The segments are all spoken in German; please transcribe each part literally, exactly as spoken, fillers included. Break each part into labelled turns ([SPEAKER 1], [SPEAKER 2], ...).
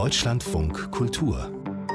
[SPEAKER 1] Deutschlandfunk Kultur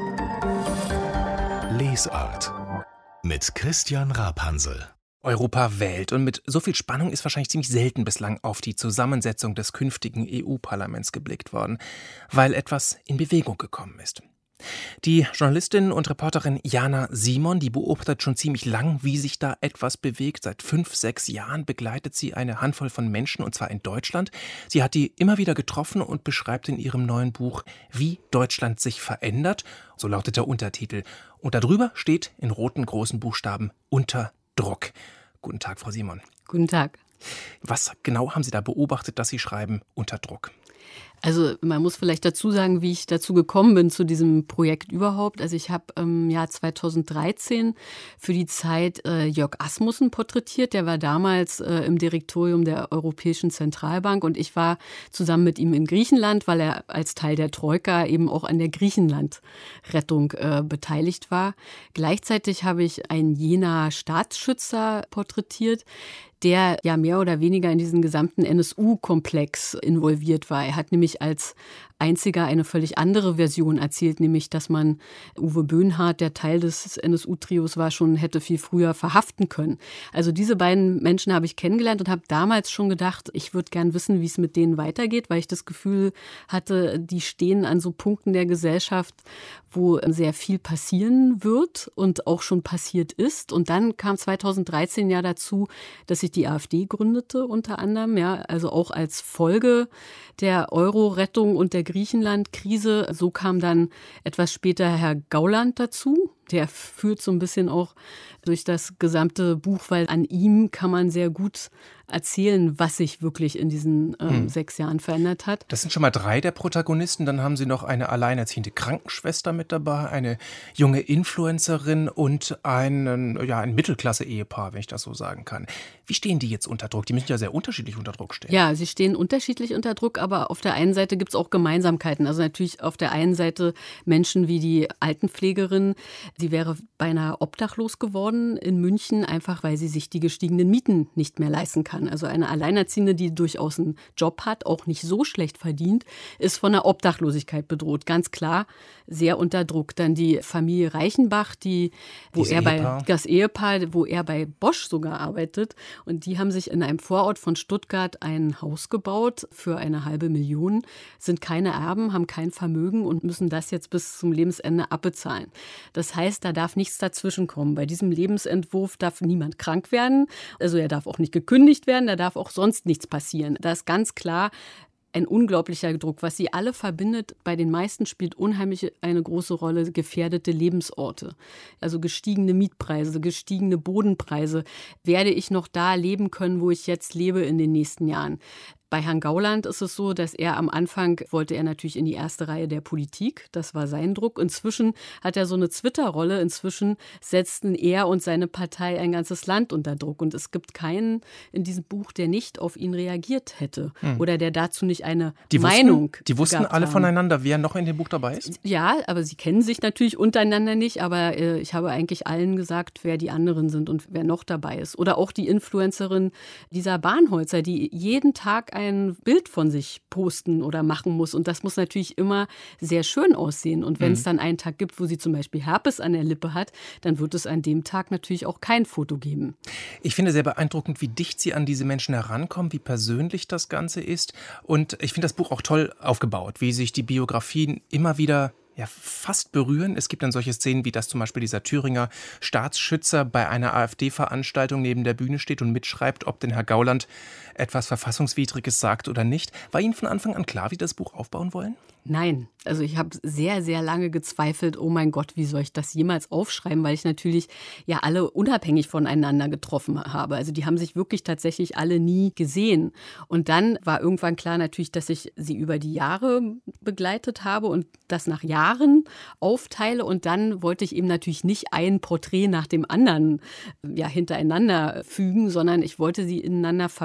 [SPEAKER 1] Lesart mit Christian Rapansel.
[SPEAKER 2] Europa wählt und mit so viel Spannung ist wahrscheinlich ziemlich selten bislang auf die Zusammensetzung des künftigen E U-Parlaments geblickt worden, weil etwas in Bewegung gekommen ist. Die Journalistin und Reporterin Jana Simon, die beobachtet schon ziemlich lang, wie sich da etwas bewegt. Seit fünf, sechs Jahren begleitet sie eine Handvoll von Menschen, und zwar in Deutschland. Sie hat die immer wieder getroffen und beschreibt in ihrem neuen Buch, wie Deutschland sich verändert. So lautet der Untertitel. Und darüber steht in roten großen Buchstaben unter Druck. Guten Tag, Frau Simon.
[SPEAKER 3] Guten Tag.
[SPEAKER 2] Was genau haben Sie da beobachtet, dass Sie schreiben unter Druck?
[SPEAKER 3] Also man muss vielleicht dazu sagen, wie ich dazu gekommen bin zu diesem Projekt überhaupt. Also ich habe im Jahr zweitausenddreizehn für die Zeit äh, Jörg Asmussen porträtiert. Der war damals äh, im Direktorium der Europäischen Zentralbank und ich war zusammen mit ihm in Griechenland, weil er als Teil der Troika eben auch an der Griechenland-Rettung äh, beteiligt war. Gleichzeitig habe ich einen Jenaer Staatsschützer porträtiert, der ja mehr oder weniger in diesen gesamten N S U-Komplex involviert war. Er hat nämlich als einziger eine völlig andere Version erzählt, nämlich, dass man Uwe Böhnhardt, der Teil des N S U-Trios war, schon hätte viel früher verhaften können. Also diese beiden Menschen habe ich kennengelernt und habe damals schon gedacht, ich würde gern wissen, wie es mit denen weitergeht, weil ich das Gefühl hatte, die stehen an so Punkten der Gesellschaft, wo sehr viel passieren wird und auch schon passiert ist. Und dann kam zweitausenddreizehn ja dazu, dass sich die AfD gründete unter anderem, ja, also auch als Folge der Euro-Rettung und der Griechenland-Krise. So kam dann etwas später Herr Gauland dazu. Der führt so ein bisschen auch durch das gesamte Buch, weil an ihm kann man sehr gut erzählen, was sich wirklich in diesen ähm, hm. sechs Jahren verändert hat.
[SPEAKER 2] Das sind schon mal drei der Protagonisten. Dann haben Sie noch eine alleinerziehende Krankenschwester mit dabei, eine junge Influencerin und einen, ja, ein Mittelklasse-Ehepaar, wenn ich das so sagen kann. Wie stehen die jetzt unter Druck? Die müssen ja sehr unterschiedlich unter Druck stehen.
[SPEAKER 3] Ja, sie stehen unterschiedlich unter Druck, aber auf der einen Seite gibt es auch Gemeinsamkeiten. Also natürlich auf der einen Seite Menschen wie die Altenpflegerin. Sie wäre beinahe obdachlos geworden in München, einfach weil sie sich die gestiegenen Mieten nicht mehr leisten kann. Also eine Alleinerziehende, die durchaus einen Job hat, auch nicht so schlecht verdient, ist von der Obdachlosigkeit bedroht. Ganz klar, sehr unter Druck. Dann die Familie Reichenbach, die, wo er bei, das Ehepaar, wo er bei Bosch sogar arbeitet. Und die haben sich in einem Vorort von Stuttgart ein Haus gebaut für eine halbe Million, sind keine Erben, haben kein Vermögen und müssen das jetzt bis zum Lebensende abbezahlen. Das heißt, da darf nichts dazwischen kommen. Bei diesem Lebensentwurf darf niemand krank werden. Also er darf auch nicht gekündigt werden, da darf auch sonst nichts passieren. Da ist ganz klar ein unglaublicher Druck. Was sie alle verbindet, bei den meisten spielt unheimlich eine große Rolle gefährdete Lebensorte. Also gestiegene Mietpreise, gestiegene Bodenpreise. Werde ich noch da leben können, wo ich jetzt lebe in den nächsten Jahren? Bei Herrn Gauland ist es so, dass er am Anfang wollte er natürlich in die erste Reihe der Politik. Das war sein Druck. Inzwischen hat er so eine Twitter-Rolle. Inzwischen setzten er und seine Partei ein ganzes Land unter Druck. Und es gibt keinen in diesem Buch, der nicht auf ihn reagiert hätte hm. oder der dazu nicht eine
[SPEAKER 2] die
[SPEAKER 3] Meinung
[SPEAKER 2] wussten, Die wussten alle
[SPEAKER 3] haben.
[SPEAKER 2] voneinander, wer noch in dem Buch dabei ist?
[SPEAKER 3] Ja, aber sie kennen sich natürlich untereinander nicht. Aber äh, ich habe eigentlich allen gesagt, wer die anderen sind und wer noch dabei ist. Oder auch die Influencerin dieser Bahnholzer, die jeden Tag ein Bild von sich posten oder machen muss. Und das muss natürlich immer sehr schön aussehen. Und wenn mhm. es dann einen Tag gibt, wo sie zum Beispiel Herpes an der Lippe hat, dann wird es an dem Tag natürlich auch kein Foto geben.
[SPEAKER 2] Ich finde sehr beeindruckend, wie dicht Sie an diese Menschen herankommen, wie persönlich das Ganze ist. Und ich finde das Buch auch toll aufgebaut, wie sich die Biografien immer wieder ja, fast berühren. Es gibt dann solche Szenen, wie dass zum Beispiel dieser Thüringer Staatsschützer bei einer AfD-Veranstaltung neben der Bühne steht und mitschreibt, ob denn Herr Gauland etwas Verfassungswidriges sagt oder nicht. War Ihnen von Anfang an klar, wie Sie das Buch aufbauen wollen?
[SPEAKER 3] Nein, also ich habe sehr, sehr lange gezweifelt, oh mein Gott, wie soll ich das jemals aufschreiben, weil ich natürlich ja alle unabhängig voneinander getroffen habe. Also die haben sich wirklich tatsächlich alle nie gesehen. Und dann war irgendwann klar natürlich, dass ich sie über die Jahre begleitet habe und das nach Jahren aufteile. Und dann wollte ich eben natürlich nicht ein Porträt nach dem anderen ja, hintereinander fügen, sondern ich wollte sie ineinander verweben.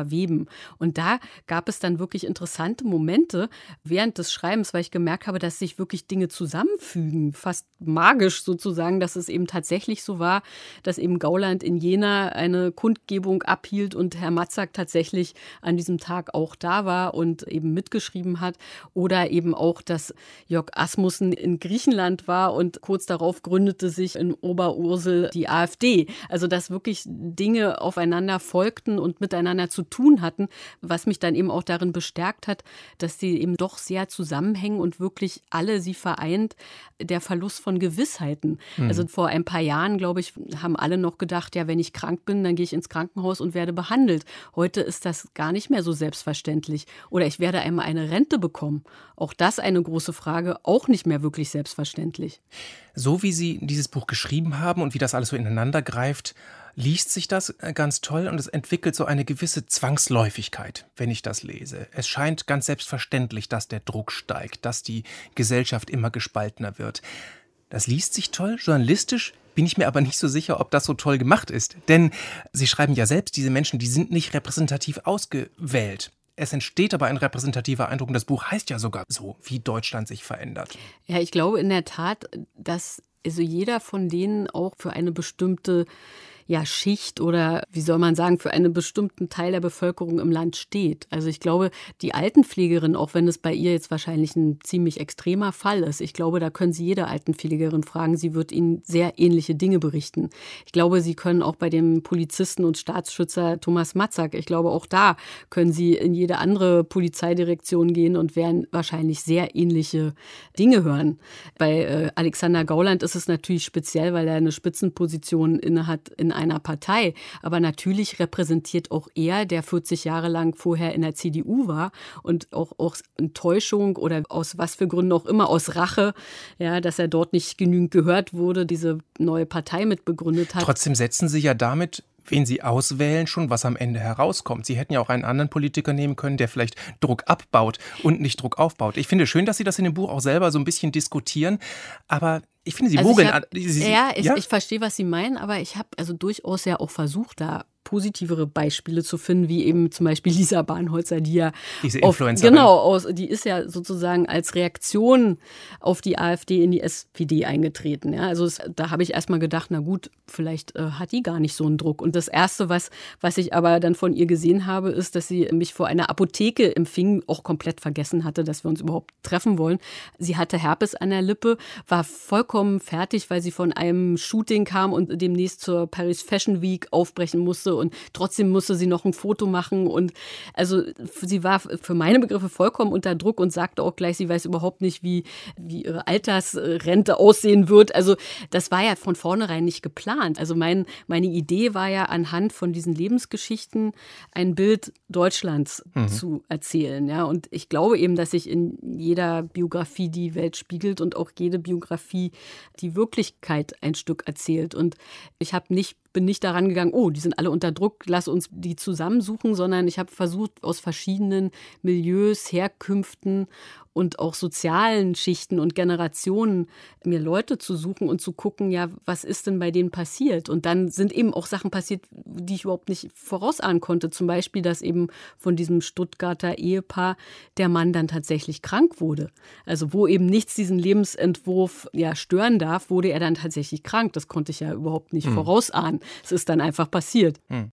[SPEAKER 3] schreiben. Und da gab es dann wirklich interessante Momente während des Schreibens, weil ich gemerkt habe, dass sich wirklich Dinge zusammenfügen, fast magisch sozusagen, dass es eben tatsächlich so war, dass eben Gauland in Jena eine Kundgebung abhielt und Herr Matzak tatsächlich an diesem Tag auch da war und eben mitgeschrieben hat. Oder eben auch, dass Jörg Asmussen in Griechenland war und kurz darauf gründete sich in Oberursel die AfD. Also dass wirklich Dinge aufeinander folgten und miteinander zu tun hatten, was mich dann eben auch darin bestärkt hat, dass sie eben doch sehr zusammenhängen und wirklich alle sie vereint, der Verlust von Gewissheiten. Mhm. Also vor ein paar Jahren, glaube ich, haben alle noch gedacht, ja, wenn ich krank bin, dann gehe ich ins Krankenhaus und werde behandelt. Heute ist das gar nicht mehr so selbstverständlich. Oder ich werde einmal eine Rente bekommen. Auch das eine große Frage, auch nicht mehr wirklich selbstverständlich.
[SPEAKER 2] So wie Sie dieses Buch geschrieben haben und wie das alles so ineinander greift, liest sich das ganz toll und es entwickelt so eine gewisse Zwangsläufigkeit, wenn ich das lese. Es scheint ganz selbstverständlich, dass der Druck steigt, dass die Gesellschaft immer gespaltener wird. Das liest sich toll, journalistisch bin ich mir aber nicht so sicher, ob das so toll gemacht ist. Denn Sie schreiben ja selbst, diese Menschen, die sind nicht repräsentativ ausgewählt. Es entsteht aber ein repräsentativer Eindruck und das Buch heißt ja sogar so, wie Deutschland sich verändert.
[SPEAKER 3] Ja, ich glaube in der Tat, dass also jeder von denen auch für eine bestimmte ja, Schicht oder, wie soll man sagen, für einen bestimmten Teil der Bevölkerung im Land steht. Also ich glaube, die Altenpflegerin, auch wenn es bei ihr jetzt wahrscheinlich ein ziemlich extremer Fall ist, ich glaube, da können Sie jede Altenpflegerin fragen, sie wird Ihnen sehr ähnliche Dinge berichten. Ich glaube, Sie können auch bei dem Polizisten und Staatsschützer Thomas Matzak, ich glaube, auch da können Sie in jede andere Polizeidirektion gehen und werden wahrscheinlich sehr ähnliche Dinge hören. Bei äh, Alexander Gauland ist es natürlich speziell, weil er eine Spitzenposition innehat in einer Partei. Aber natürlich repräsentiert auch er, der vierzig Jahre lang vorher in der C D U war und auch aus Enttäuschung oder aus was für Gründen auch immer, aus Rache, ja, dass er dort nicht genügend gehört wurde, diese neue Partei mitbegründet hat.
[SPEAKER 2] Trotzdem setzen Sie ja damit, wen Sie auswählen, schon was am Ende herauskommt. Sie hätten ja auch einen anderen Politiker nehmen können, der vielleicht Druck abbaut und nicht Druck aufbaut. Ich finde schön, dass Sie das in dem Buch auch selber so ein bisschen diskutieren, aber ich finde, Sie
[SPEAKER 3] also
[SPEAKER 2] mogeln.
[SPEAKER 3] Hab, Sie, ja, ich, ja, ich verstehe, was Sie meinen, aber ich habe also durchaus ja auch versucht, da positivere Beispiele zu finden, wie eben zum Beispiel Lisa Bahnholzer, die ja
[SPEAKER 2] diese
[SPEAKER 3] auf,
[SPEAKER 2] Influencerin.
[SPEAKER 3] Genau, aus, die ist ja sozusagen als Reaktion auf die AfD in die S P D eingetreten. Ja, also es, da habe ich erstmal gedacht, na gut, vielleicht äh, hat die gar nicht so einen Druck. Und das Erste, was, was ich aber dann von ihr gesehen habe, ist, dass sie mich vor einer Apotheke empfing, auch komplett vergessen hatte, dass wir uns überhaupt treffen wollen. Sie hatte Herpes an der Lippe, war vollkommen fertig, weil sie von einem Shooting kam und demnächst zur Paris Fashion Week aufbrechen musste. Und trotzdem musste sie noch ein Foto machen. Und also sie war für meine Begriffe vollkommen unter Druck und sagte auch gleich, sie weiß überhaupt nicht, wie, wie ihre Altersrente aussehen wird. Also das war ja von vornherein nicht geplant. Also mein, meine Idee war ja, anhand von diesen Lebensgeschichten ein Bild Deutschlands mhm. zu erzählen. Ja? Und ich glaube eben, dass sich in jeder Biografie die Welt spiegelt und auch jede Biografie die Wirklichkeit ein Stück erzählt. Und ich habe nicht bin nicht daran gegangen, oh, die sind alle unter Druck, lass uns die zusammensuchen, sondern ich habe versucht, aus verschiedenen Milieus, Herkünften und auch sozialen Schichten und Generationen mir Leute zu suchen und zu gucken, ja, was ist denn bei denen passiert? Und dann sind eben auch Sachen passiert, die ich überhaupt nicht vorausahnen konnte. Zum Beispiel, dass eben von diesem Stuttgarter Ehepaar der Mann dann tatsächlich krank wurde. Also wo eben nichts diesen Lebensentwurf ja stören darf, wurde er dann tatsächlich krank. Das konnte ich ja überhaupt nicht hm. vorausahnen. Es ist dann einfach passiert.
[SPEAKER 2] Hm.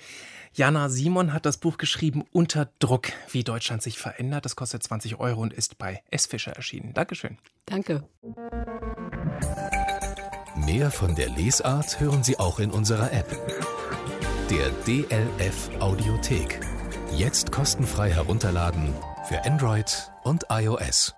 [SPEAKER 2] Jana Simon hat das Buch geschrieben, Unter Druck, wie Deutschland sich verändert. Das kostet zwanzig Euro und ist bei S. Fischer erschienen. Dankeschön.
[SPEAKER 3] Danke.
[SPEAKER 1] Mehr von der Lesart hören Sie auch in unserer App. Der D L F Audiothek. Jetzt kostenfrei herunterladen für Android und iOS.